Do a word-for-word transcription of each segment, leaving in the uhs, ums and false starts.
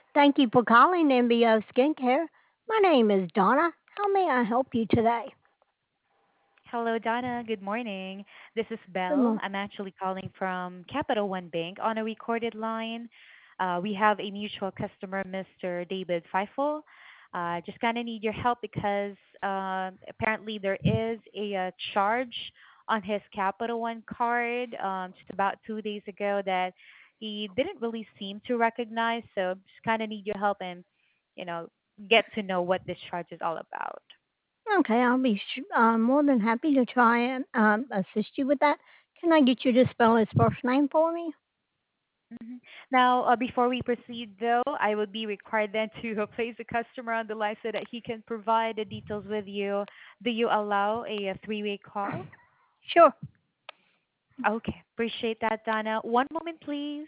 Thank you for calling M B O Skincare. My name is Donna. How may I help you today? Hello, Donna. Good morning. This is Good Belle. morning. I'm actually calling from Capital One Bank on a recorded line. Uh, we have a mutual customer, Mister David Feifel. Uh, just kind of need your help because uh, apparently there is a, uh charge on his Capital One card um, just about two days ago that he didn't really seem to recognize. So just kind of need your help and, you know, get to know what this charge is all about. Okay, I'll be sh- uh, more than happy to try and um, assist you with that. Can I get you to spell his first name for me? Mhm. Now, uh, before we proceed, though, I would be required then to uh, place the customer on the line so that he can provide the details with you. Do you allow a, a three-way call? Sure. Okay, appreciate that, Donna. One moment, please.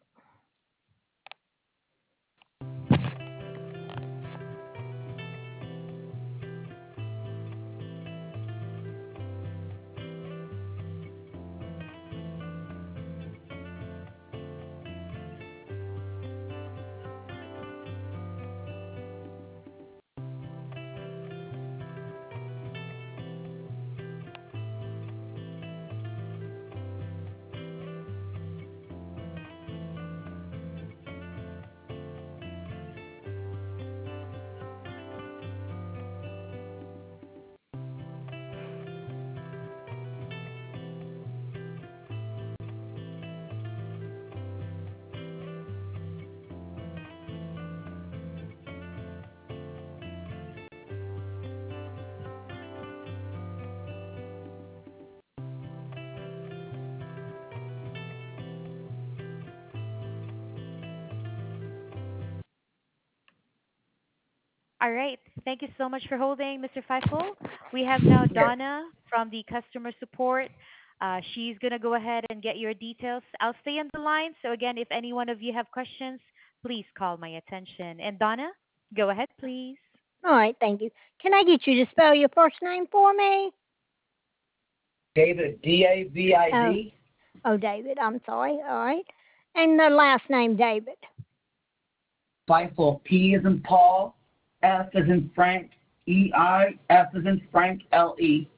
All right. Thank you so much for holding, Mister Feifel. We have now Yes. Donna from the customer support. Uh, she's going to go ahead and get your details. I'll stay on the line. So, again, if any one of you have questions, please call my attention. And, Donna, go ahead, please. All right, thank you. Can I get you to spell your first name for me? David, D A V I Oh, D. oh, David. I'm sorry. All right. And the last name, David. Feifel, P as in Paul, F as in Frank, E I, F as in Frank, L E.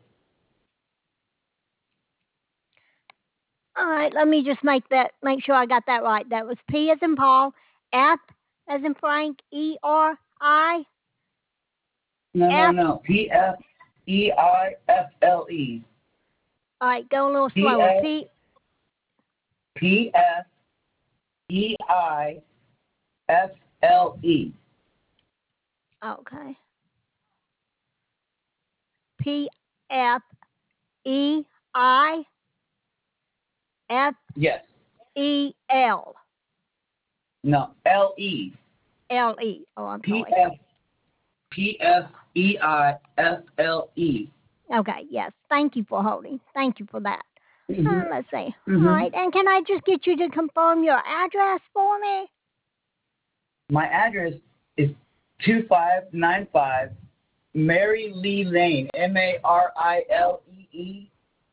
All right. Let me just make that. Make sure I got that right. That was P as in Paul, F as in Frank, E R I No, no, F. no. P F E I F L E. All right. Go a little P slower. F P. P F E I F L E. Okay. P F E I F Yes. E L No. L E. L E. Oh, I'm P sorry. F P F E I F L E. Okay, yes. Thank you for holding. Thank you for that. Uh, Mhm. let's see. All Mhm. right, and can I just get you to confirm your address for me? My address is two five nine five Mary Lee Lane, M A R I L E E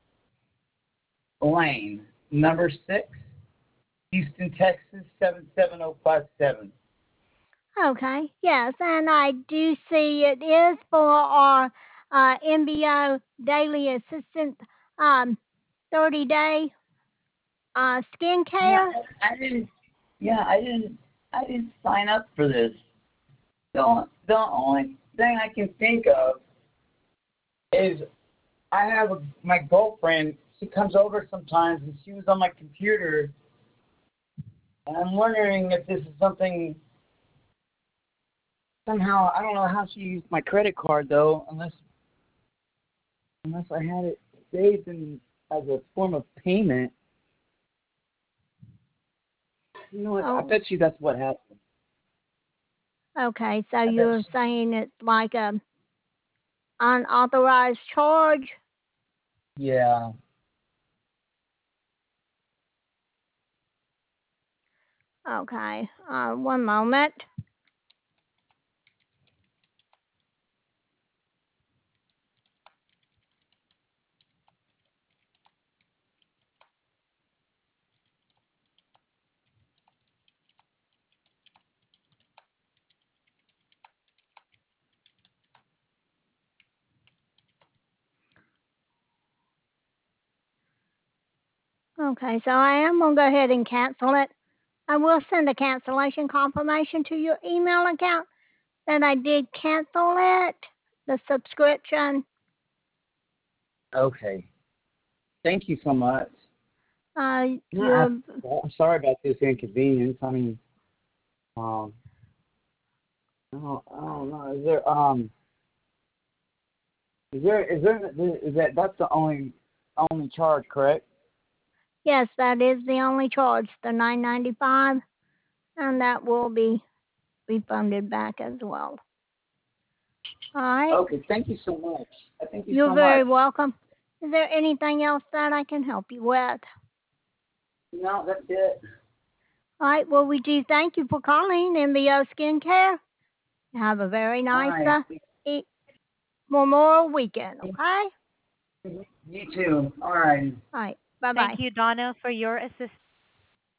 Lane, number six, Houston, Texas, seven seven zero five seven. Okay, yes, and I do see it is for our uh, M B O Daily Assistant um, thirty day uh, Yeah, skincare. I, I didn't. Yeah, I didn't. I didn't sign up for this. The the only thing I can think of is I have a, my girlfriend. She comes over sometimes, and she was on my computer, and I'm wondering if this is something somehow. I don't know how she used my credit card though, unless unless I had it saved in as a form of payment. You know what? I Oh, bet you that's what happened. okay, so I bet. you're saying it's like a unauthorized charge? Yeah. Okay, uh, one moment. Okay, so I am going to go ahead and cancel it. I will send a cancellation confirmation to your email account that I did cancel it, the subscription. Okay. Thank you so much. Uh, No, you're, I, I'm sorry about this inconvenience. I mean, um, I don't, I don't know. Is there um, is there is there is that that's the only only charge, correct? yes, that is the only charge, the nine ninety-five, and that will be refunded back as well. All right. Okay. Thank you so much. I thank you You're so very much. welcome. Is there anything else that I can help you with? No, that's it. All right. Well, we do thank you for calling M B O Skincare. Have a very All nice right. uh, e- Memorial weekend. Okay. You too. All right. All right. Bye Thank bye. you, Donna, for your assistance.